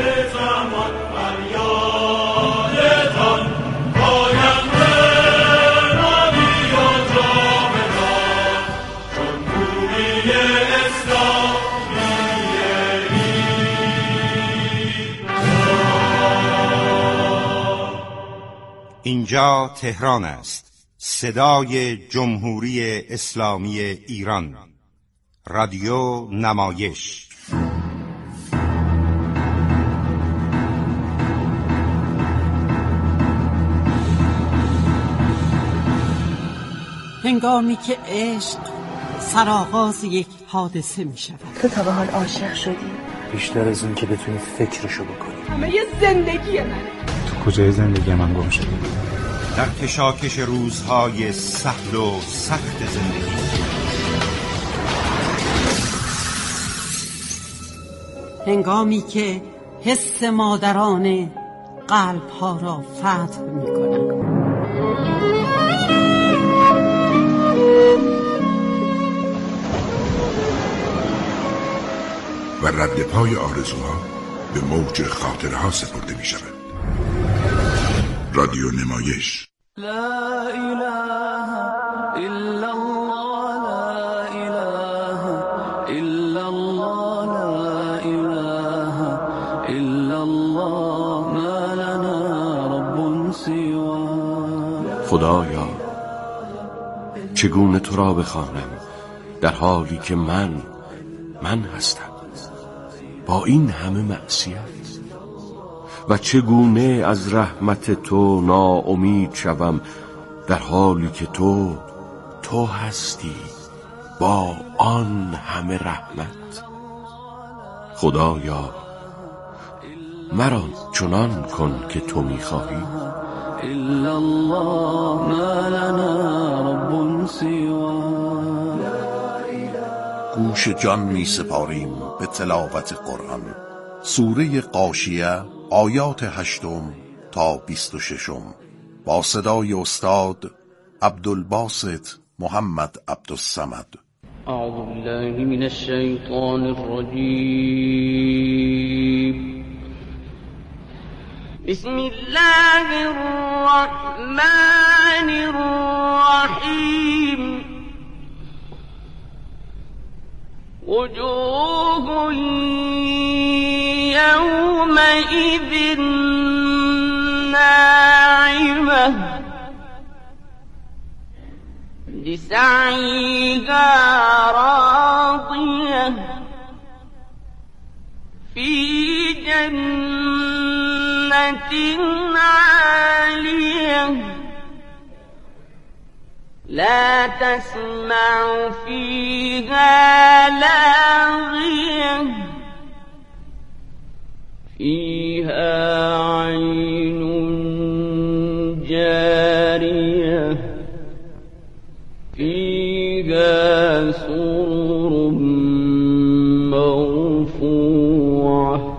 اینجا تهران است، صدای جمهوری اسلامی ایران، رادیو نمایش. هنگامی که عشق سرآغاز یک حادثه می شود. تو تا به حال عاشق شدی؟ بیشتر از اون که بتونی فکرشو بکنی. همه یه زندگی منه. تو کجای زندگی من گم شدی؟ در کشاکش روزهای سهل و سخت زندگی، هنگامی که حس مادرانه قلب‌ها را فتح می‌کند. و رد پای آرزوها به موج خاطرها سپرده می شود. رادیو نمایش. لا اله الا الله، لا اله الا الله، لا اله الا الله، ما لنا رب سواه. خدایا چگونه تو را بخوانم در حالی که من هستم با این همه معصیت، و چگونه از رحمت تو ناامید شوم در حالی که تو هستی با آن همه رحمت. خدایا مرا چنان کن که تو می‌خواهی. الا الله، ما لنا رب سواه. گوش جان می سپاریم به تلاوت قرآن. سوره غاشیه آیات 8 تا 26 با صدای استاد عبدالباسط محمد عبدالصمد. اعوذ بالله من الشیطان الرجیم. بسم الله الرحمن الرحیم. وجوه يومئذ ناعمة لسعيها راضية في جنة عالية لا تسمع فيها لاغية فيها عين جارية فيها سرر مرفوعة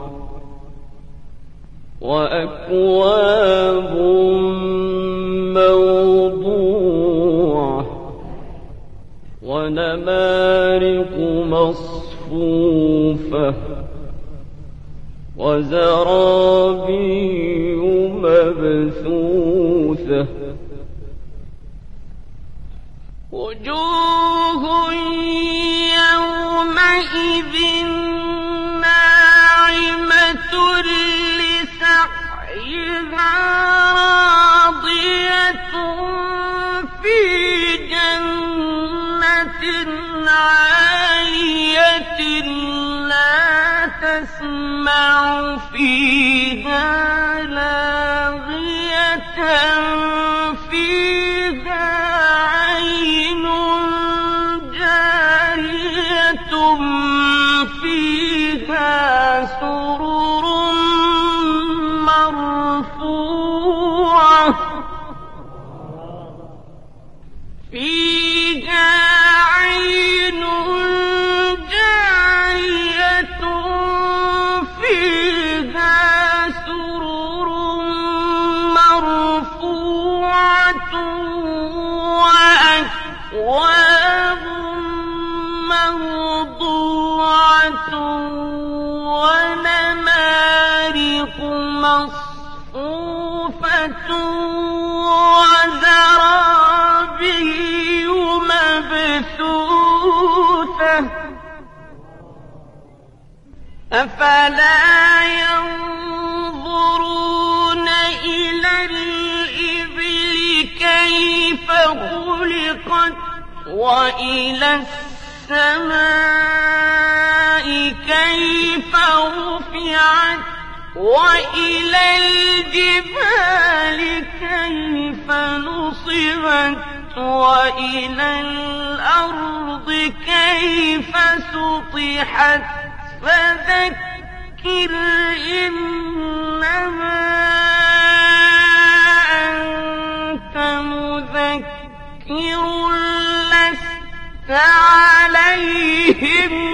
وأكواب موضوعة ونمارق مصفوفة وزرابي مبثوثة وجوه يومئذ ناعمة لسعيها راضية في جنة عالية لا تسمع فيها لاغية فيها عين جارية فيها سرر مرفوعة فيها عين جارية فيها سرر مرفوعة وزرابي مبثوثة أفلا ينظرون إلى الإبل كيف خلقت وإلى السماء كيف رفعت وإلى الجبال كيف نصبت وإلى الأرض كيف سطحت فذكر إنما أنت مذكر لست عليهم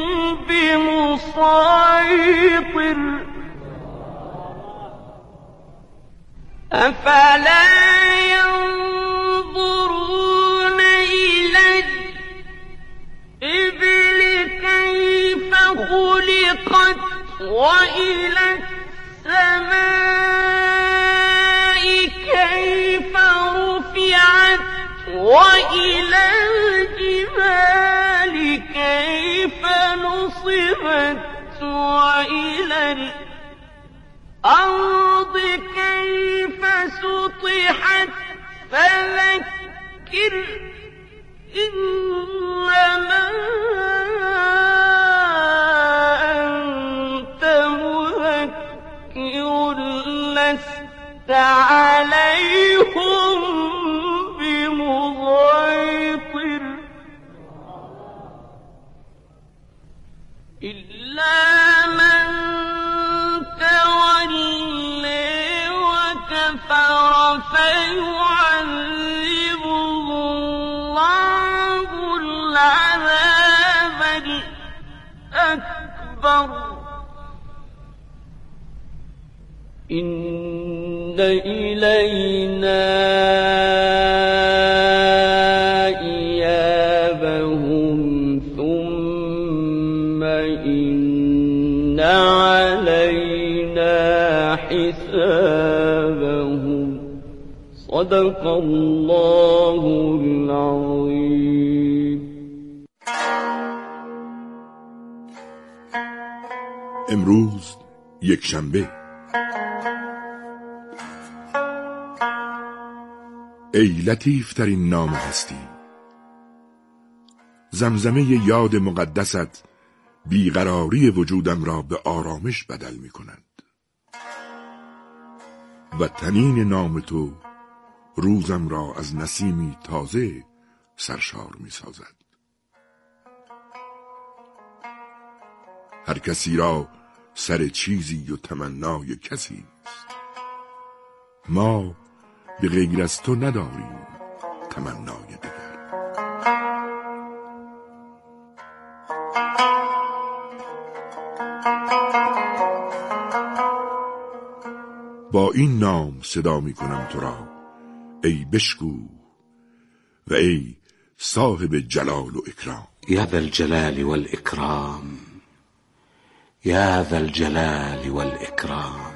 بمسيطر أفلا ينظرون إلى الإبل كيف خلقت وإلى السماء كيف رفعت وإلى الجبال كيف نصبت وإلى الأرض كيف سطحت فذكر إنما أنت مذكر لست عليهم بمسيطر إلا من تولي وكفر فيعذبه الله العذاب الأكبر إن إلينا إيابهم ثم إن علينا حسابهم صدق الله العظيم. امروز یکشنبه. ای لطیف ترین نام هستی، زمزمه یاد مقدست بیقراری وجودم را به آرامش بدل می کند و طنین نام تو روزم را از نسیمی تازه سرشار می سازد. هر کسی را سر چیزی و تمنای کسی است، ما به غیر از تو نداریم تمنای دیگر. با این نام صدا می کنم تو را ای بشکو و ای صاحب جلال و اکرام. یا ذا الجلال والاکرام، یا ذا الجلال والاکرام.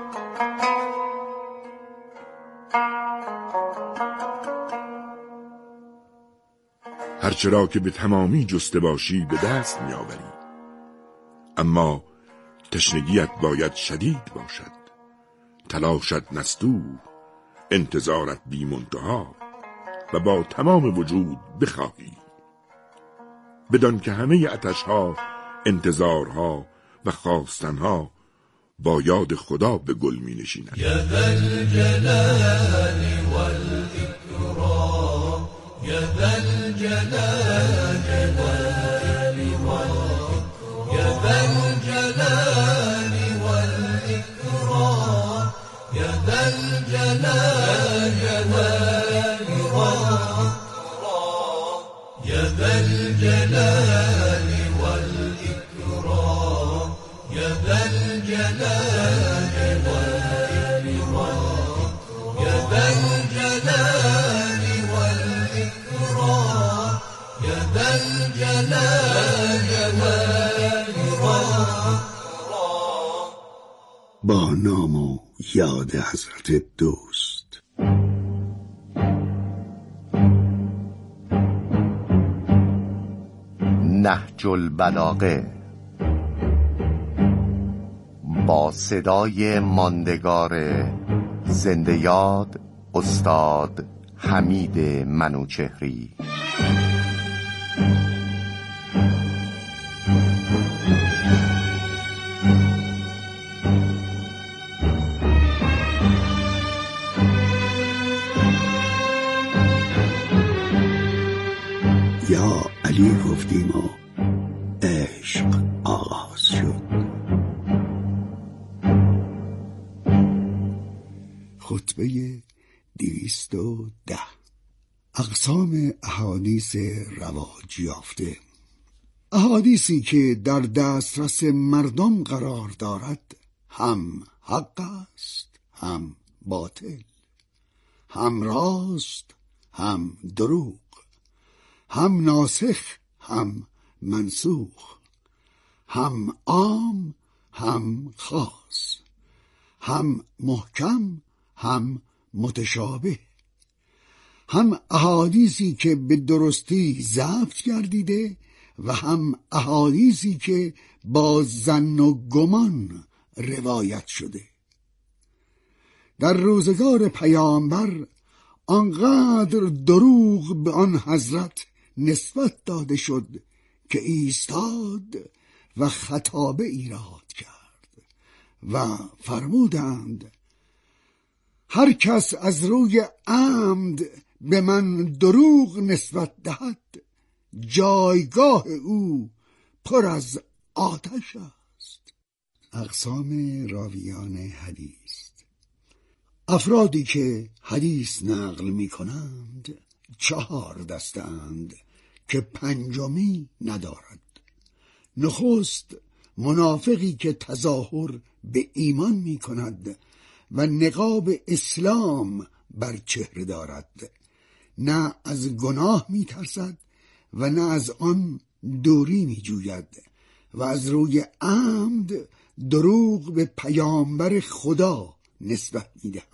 هرچرا که به تمامی جسته باشی به دست می آوری، اما تشنگیت باید شدید باشد، تلاشت نستوه، انتظارت بی منتها و با تمام وجود بخواهی، بدان که همه عطشها، انتظارها و خواستنها با یاد خدا به گل می نشیند. یا ذا الجلال والاکرام، یا ذا الجلال والاکرام، یا ذا الجلال والاکرام، یا ذا الجلال والاکرام، یا ذا الجلال والاکرام، یا ذا الجلال والاکرام، یا ذا الجلال والاکرام، یا ذا الجلال والاکرام. با نام و یاد حضرت دوست. نهج البلاغه با صدای ماندگار زنده یاد استاد حمید منوچهری. یا علی گفتیم و عشق آغاز شد. خطبه 210. اقسام احادیث رواج یافته. احادیثی که در دسترس مردم قرار دارد هم حق است هم باطل، هم راست هم دروغ، هم ناسخ هم منسوخ، هم عام هم خاص، هم محکم هم متشابه، هم احادیثی که به درستی ضبط گردیده و هم احادیثی که با ظن و گمان روایت شده. در روزگار پیامبر آنقدر دروغ به آن حضرت نسبت داده شد که ایستاد و خطابه ایراد کرد و فرمودند هر کس از روی عمد به من دروغ نسبت دهد جایگاه او پر از آتش است. اقسام راویان حدیث. افرادی که حدیث نقل می کنند 4 دستند که پنجمی ندارد. نخست منافقی که تظاهر به ایمان می کند و نقاب اسلام بر چهره دارد، نه از گناه می ترسد و نه از آن دوری می جوید و از روی عمد دروغ به پیامبر خدا نسبت می دهد.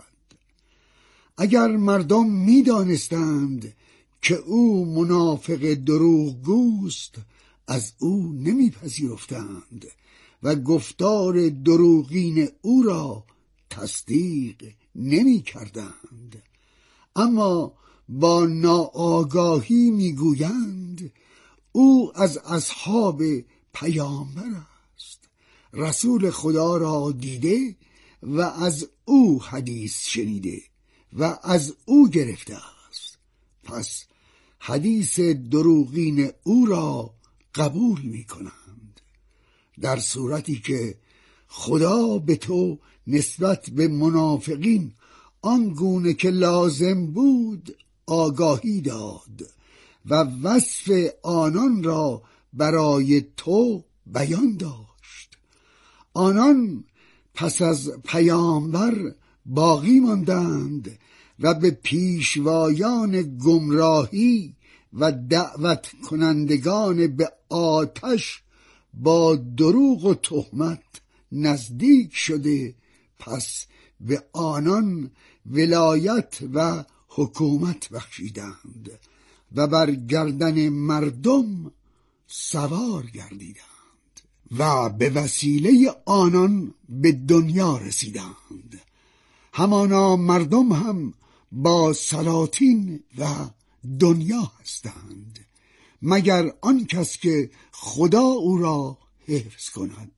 اگر مردم می دانستند که او منافق دروغگوست از او نمی پذیرفتند و گفتار دروغین او را تصدیق نمی کردند، اما با ناآگاهی می گویند او از اصحاب پیامبر است، رسول خدا را دیده و از او حدیث شنیده و از او گرفته است، پس حدیث دروغین او را قبول می کنند، در صورتی که خدا به تو نسبت به منافقین آنگونه که لازم بود آگاهی داد و وصف آنان را برای تو بیان داشت. آنان پس از پیامبر باقی ماندند و به پیشوایان گمراهی و دعوت کنندگان به آتش با دروغ و تهمت نزدیک شده، پس به آنان ولایت و حکومت بخشیدند و بر گردن مردم سوار گردیدند و به وسیله آنان به دنیا رسیدند. همانا مردم هم با سلاطین و دنیا هستند مگر آن کس که خدا او را حفظ کند.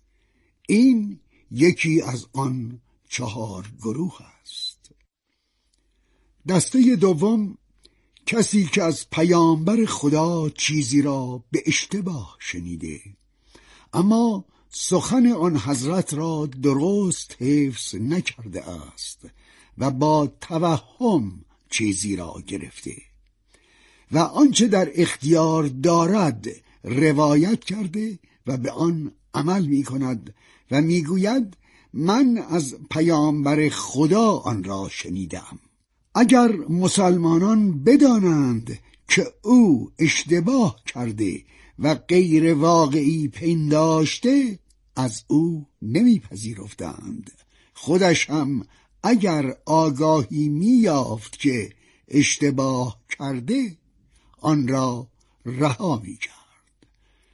این یکی از آن 4 گروه است. دسته دوم کسی که از پیامبر خدا چیزی را به اشتباه شنیده اما سخن آن حضرت را درست حفظ نکرده است و با توهم چیزی را گرفته و آنچه در اختیار دارد روایت کرده و به آن عمل می کند و می گوید من از پیامبر خدا آن را شنیدم. اگر مسلمانان بدانند که او اشتباه کرده و غیر واقعی پنداشته از او نمیپذیرفتند. خودش هم اگر آگاهی می‌یافت که اشتباه کرده آن را رها می‌کرد.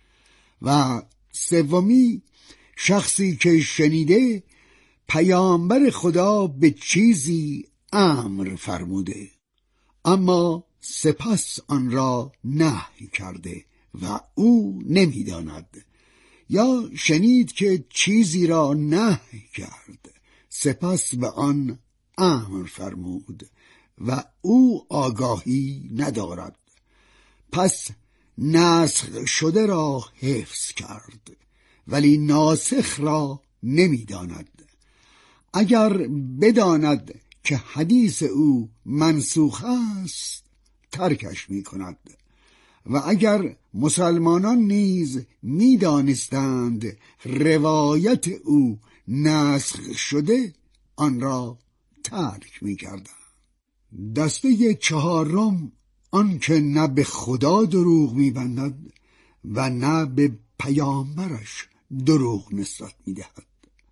و سومی، شخصی که شنیده پیامبر خدا به چیزی امر فرموده اما سپس آن را نهی کرده و او نمی‌داند، یا شنید که چیزی را نهی کرد سپس به آن امر فرمود و او آگاهی ندارد، پس نسخ شده را حفظ کرد ولی ناسخ را نمی‌داند. اگر بداند که حدیث او منسوخ است ترکش می‌کند و اگر مسلمانان نیز می‌دانستند روایت او نسخ شده آن را ترک می‌کردند. دسته چهارم، آن که نه به خدا دروغ می‌بندد و نه به پیامبرش دروغ نسبت می‌دهد.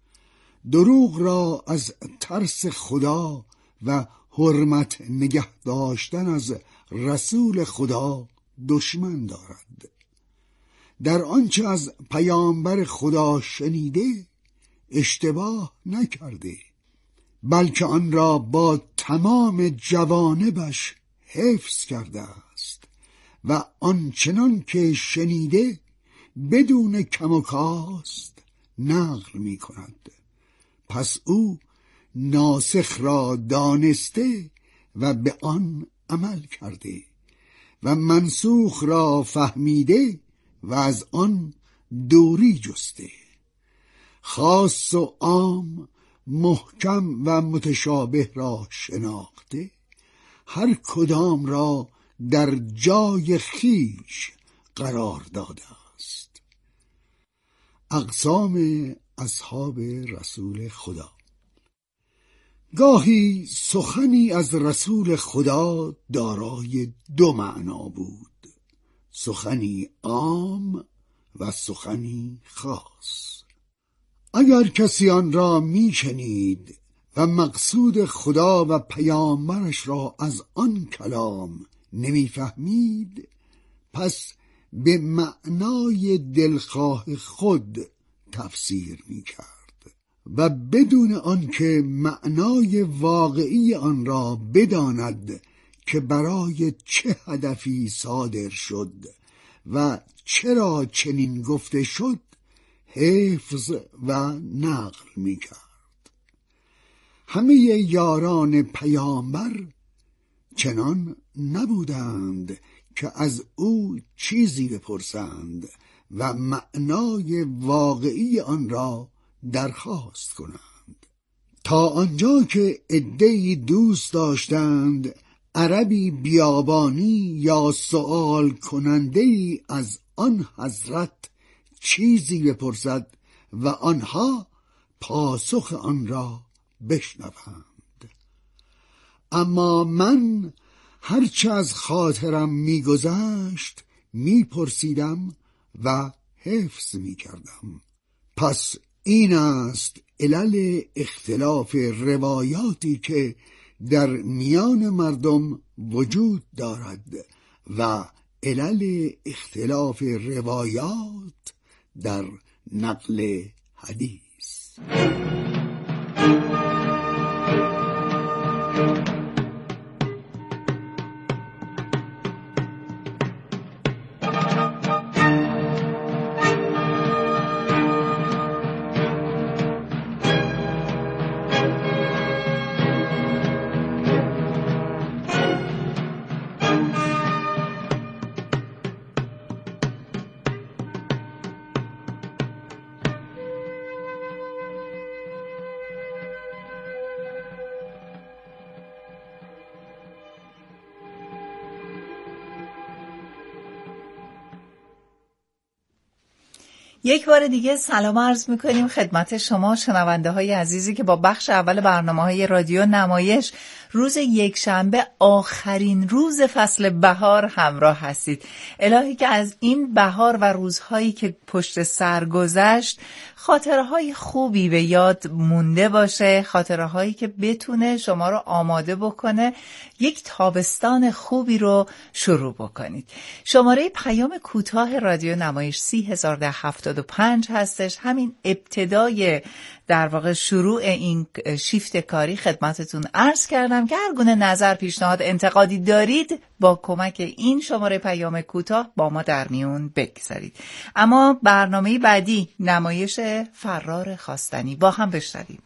دروغ را از ترس خدا و حرمت نگه داشتن از رسول خدا دشمن دارد. در آنچه از پیامبر خدا شنیده اشتباه نکرده، بلکه آن را با تمام جوانبش حفظ کرده است و آنچنان که شنیده بدون کم و کاست نقل می کند. پس او ناسخ را دانسته و به آن عمل کرده و منسوخ را فهمیده و از آن دوری جسته. خاص و عام، محکم و متشابه را شناخته، هر کدام را در جای خیش قرار داده است. اقسام اصحاب رسول خدا. گاهی سخنی از رسول خدا دارای دو معنا بود، سخنی عام و سخنی خاص. اگر کسی آن را میشنید و مقصود خدا و پیامبرش را از آن کلام نمیفهمید، پس به معنای دلخواه خود تفسیر میکرد و بدون آنکه معنای واقعی آن را بداند که برای چه هدفی صادر شد و چرا چنین گفته شد حفظ و نقل میکرد. همه یاران پیامبر چنان نبودند که از او چیزی بپرسند و معنای واقعی آن را درخواست کنند، تا آنجا که عده‌ای دوست داشتند عربی بیابانی یا سؤال کننده‌ای از آن حضرت چیزی بپرسد و آنها پاسخ آن را بشنوند. اما من هرچه از خاطرم میگذشت میپرسیدم و حفظ میکردم. پس این است علل اختلاف روایاتی که در میان مردم وجود دارد و علل اختلاف روایات در نقل حدیث. یک بار دیگه سلام عرض میکنیم خدمت شما شنونده های عزیزی که با بخش اول برنامه‌های رادیو نمایش روز یکشنبه آخرین روز فصل بهار همراه هستید. الهی که از این بهار و روزهایی که پشت سر گذشت خاطرهای خوبی به یاد مونده باشه، خاطرهایی که بتونه شما رو آماده بکنه یک تابستان خوبی رو شروع بکنید. شماره پیام کوتاه رادیو نمایش 301075 هستش. همین ابتدای در واقع شروع این شیفت کاری خدمتتون عرض کردم که هر گونه نظر، پیشنهاد، انتقادی دارید با کمک این شماره پیام کوتاه با ما در میون بگذارید. اما برنامه بعدی نمایش فرار خواستنی با هم بشنویم.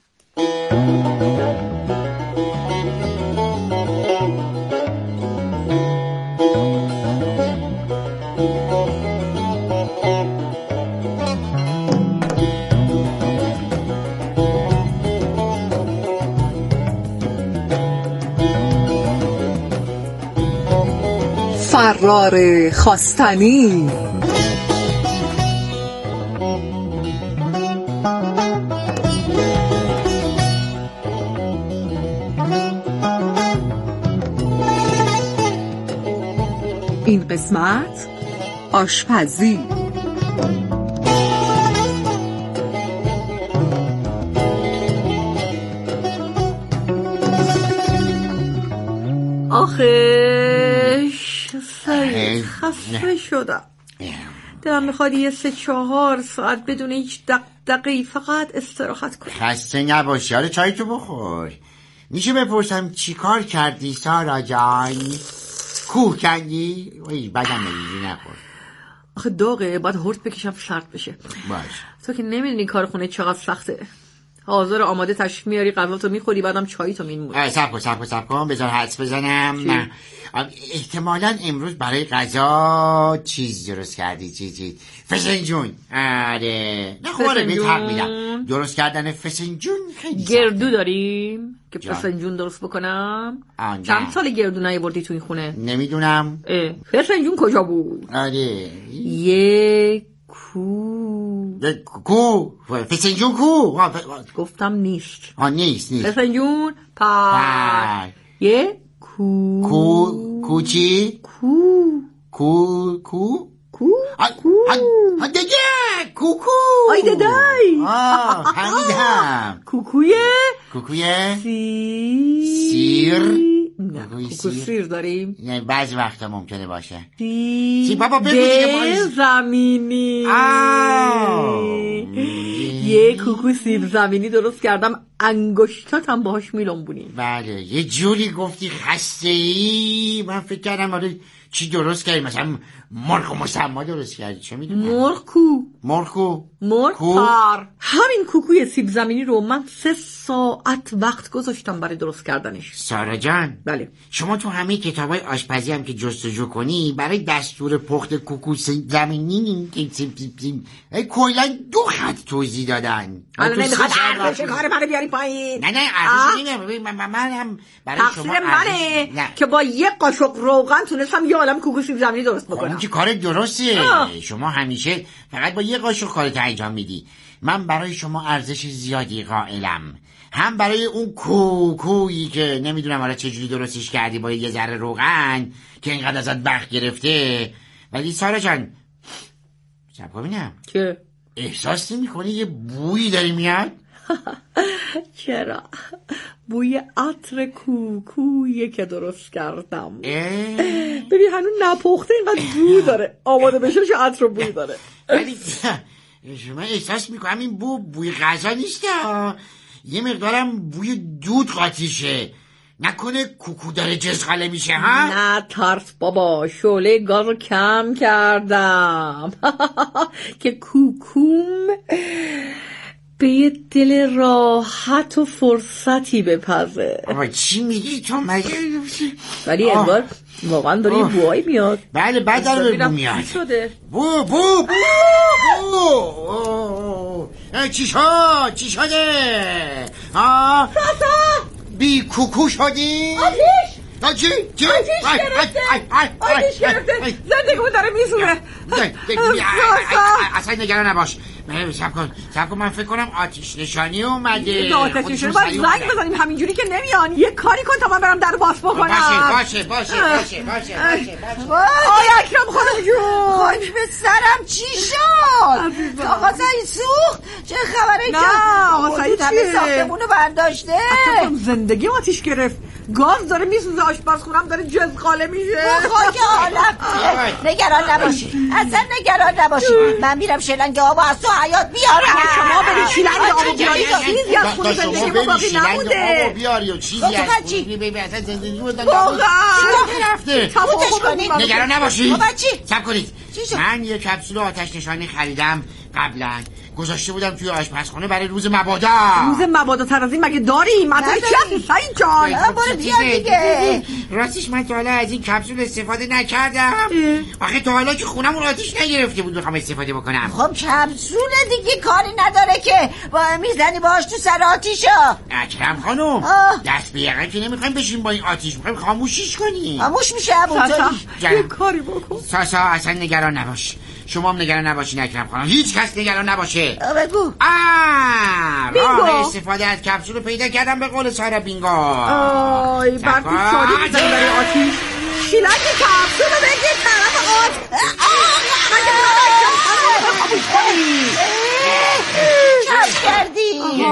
فرار خواستنی. این قسمت آشپزی. آخش خسته شدم. دلم میخواد یه 3-4 ساعت بدون هیچ دقیقی فقط استراحت کنم. خسته نباشی. حالا چای تو بخور. میشه بپرسم چی کار کردی سارا جان؟ کوه کندی؟ بدم نمیدی نخور. آخه داغه، باید هرد بکشم سرد بشه. باش. تو که نمیدونی کار خونه چقدر سخته. حاضر آماده تشریف میاری، غذاتو میخوری، بعدم چایی تو مینمونی. صبر کن بذار حدس بزنم. احتمالاً امروز برای غذا چیز درست کردی. چیزی فسنجون. آره نخوره بهت حق میدم. درست کردن فسنجون خیلی گردو داریم که فسنجون درست بکنم. چند سال گردو نیاوردی تو این خونه؟ نمیدونم. فسنجون کجا بود؟ آره یک کو فسنجون کو گفتم نیست. نیست فسنجون پر یه کو چی؟ کو دیگه کوکو. آی دادای فهمیدم. کوکوی سیر. کوکو سیر داریم. یعنی بعضی وقتا ممکنه باشه. بابا بگو زمینی. یه کوکو سیب زمینی درست کردم، انگشتاتم باهاش میلنبونی. بله یه جوری گفتی خسته ای، من فکر کردم آره چی درست کردی، مثلا مرغ و مسما درست کردی. چه میدونم؟ مرغ پر. همین کوکوی سیب زمینی رو من 3 ساعت وقت گذاشتم برای درست کردنش. سارا جان بله، شما تو همه کتابای آشپزی هم که جستجو کنی برای دستور پخت کوکو سیب زمینی کلا 2 خط توضیح دادن. حالا نمیخواد ارزش کار منو بیاری پایین. نه ارزش من هم برای شما منه که با 1 قاشق روغن تونستم یه عالم کوکو سیب زمینی درست بکنم. اون که کار درسته. شما همیشه فقط با 1 قاشق کارت انجام میدی. من برای شما ارزش زیادی قائلم، هم برای اون کوکویی که نمیدونم حالا چجوری درستش کردی با یه ذره روغن که اینقدر ازت بخت گرفته. ولی سارا جان سب ببینم که احساس نمی‌کنی یه بویی داری میاد؟ چرا؟ بوی عطر کوکویی که درست کردم. ببین هنوز نپخته اینقدر بو داره، آماده بشه چه عطر بوی داره. ولی شما احساس میکنم این بوی غذا نیست، یه مقدارم بوی دود قاطیشه. نکنه کوکو داره جزغاله میشه ها؟ نه ترس بابا، شعله گاز رو کم کردم که کوکوم به یه دل راحت و فرصتی بپزه. بابا چی میگی تو مگه؟ ولی انگار واقعا داره یه بوهایی میاد. بله بعد داره بو میاد. بو چی شده؟ ساسا بی کوکو شدی؟ چی؟ آتیش گرفته زندگیمون داره میسوزه. اصلا نگران نباش. سب کن من فکر کنم آتیش نشانی اومده. آتیش نشانی باید زنگ بزنیم همینجوری که نمیان. یه کاری کن تا من برم در باز بکنم. باشه. آی اکرم خانم جون خاک به سرم چی شد؟ آقا سعید سوخت؟ چه خبره؟ نه آقا سعید همه ساختمونو برداشته. زندگی آتیش گرفت. گاز داره میسوزه، آشپزخونم داره جزقاله میشه. خاک عالم. نگران نباشی، اصلا نگران نباشی. من میرم شلنگ آب از تو حیات بیارم. شما برید شلنگ آب بیاری. چیزی از خون زندگی ما باقی نمونده. بیاری و چیزی از خون اصلا زندگی رو رفته. نگران نباشی. صبر کنید. من یه کپسول آتش نشانی خریدم قبلا، گذاشته بودم توی آشپزخونه برای روز مبادا. روز مبادا ترازی مگه داری؟ مطمئن چی هستی سعید جان؟ برو بیار دیگه. راستش من تا حالا از این کپسول استفاده نکردم. آخه تا حالا که خونمون آتیش نگرفته بود بخوام استفاده بکنم. خب کپسول دیگه کاری نداره که میزنی باش تو سر آتیشا. اکرم خانم دست به یقه که نمیخوایم بشیم با این آتیش، میخوایم خاموشش کنیم. خاموش میشه همونطوری. یه کاری بکن. ساسا اصلا نگران نباش. شما هم نگران نباشین اکرم خانم، هیچ کس نگران نباشه. بگو. راه استفاده از کپسول رو پیدا کردم به قول سارا بینگو. آی برد شادی میزنی برای آتیش. شیلنگ کپسول رو بگیر طرف آتیش. مگه خاموش کنی؟ چشم کردی.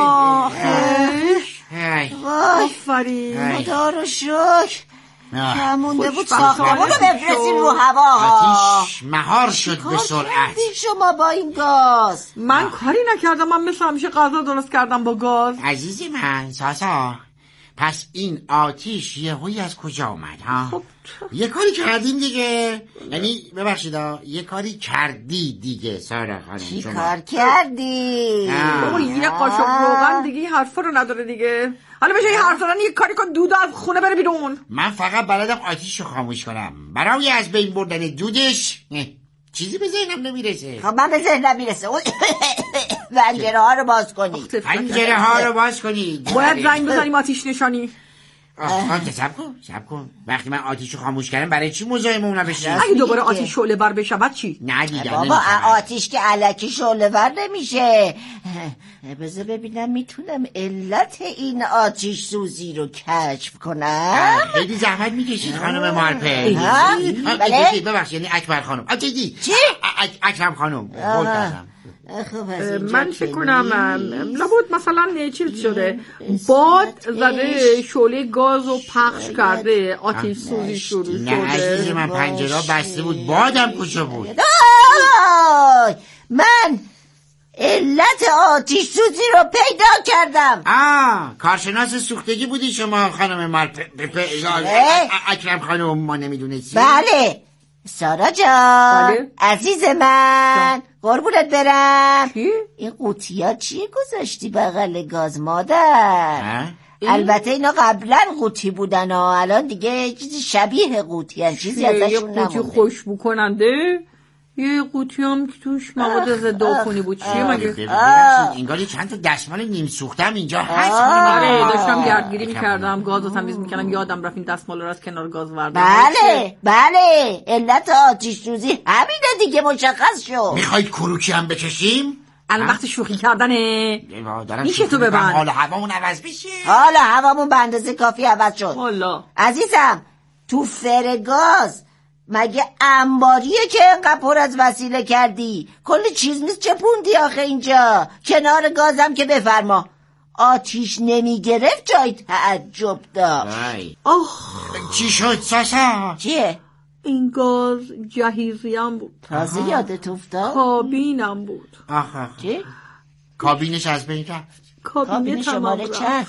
آفرین. خدا رو شکر. همونده بود ساختمون رو بفرستین رو هوا. آتیش مهار شد به سرعت. شما با این گاز؟ من کاری نکردم، من مثل همیشه غذا درست کردم با گاز. عزیز من ساسا، پس این آتیش یهویی از کجا اومد ها؟ خب یه کاری کردیم دیگه. یعنی ببخشید یه کاری کردی دیگه سارا خانم. چی کار کردی؟ بابا یه قاشق روغن دیگه این حرفا رو نداره دیگه. حالا بشه این حرف دارن یه کاری کن دود از خونه بره بیرون. من فقط بلدم آتیش رو خاموش کنم. برای از بین بردن دودش چیزی به ذهنم نمیرسه. خب من به ذهنم میرسه. پنجره ها رو باز کنی. پنجره ها رو باز کنی. باید زنگ بزنیم آتیش نشانی. سب کن وقتی من آتیش رو خاموش کردم برای چی مزاحم اونا بشی؟ اگه دوباره آتیش شعله ور بشه بعد چی؟ نه دیگه بابا آتیش که الکی شعله ور نمیشه. بذار ببینم میتونم علت این آتیش سوزی رو کشف کنم. خیلی زحمت میکشید خانم مارپل. بله ببخشید یعنی اکبر خانم. چی؟ اکرم خانم. من فکر کنم لابد مثلا چیز شده، باد زده شعله گاز رو پخش کرده، آتیش سوزی شروع شده. نه عزیز من پنجره بسته بود، بادم کجا بود؟ من علت آتیش سوزی رو پیدا کردم. کارشناس سوختگی بودی شما خانم مارپل. اکرم خانم ما نمیدونستی؟ بله سارا جان عزیز من قربونت برم. این قوطیا چی گذاشتی بغل گاز مادر؟ البته اینا قبلا قوطی بودن الان دیگه چیزی شبیه قوطی هن. چیزی ازشون نمونده. قوطی خوشبو کننده، یه قوطی هم که توش مواد ضد عفونی بود. چیه مگه؟ انگار چند تا دستمال نیم سوختم اینجا هست. داشتم گردگیری میکردم، گاز رو تمیز میکردم، یادم رفت این دستمال رو از کنار گاز وردم. بله علت آتیش سوزی همینه دیگه، مشخص شد. میخواید کروکی هم بکشیم؟ الان وقت شوخی کردنه. میشه تو ببند. حالا هوامون عوض بشه. حالا هوامون به اندازه کافی عوض شد. والا عزیزم تو فرگاز مگه انباریه که انقدر پر از وسیله کردی؟ کل چیز نیست چپوندی آخه اینجا. کنار گازم که بفرما آتیش نمی گرفت جای تعجب داشت. چی شد ساسا؟ چیه؟ این گاز جهیزیم بود. تازه یادت افتاد؟ کابینم بود. چی؟ کابینش از بین رفت. کابین شماره چند؟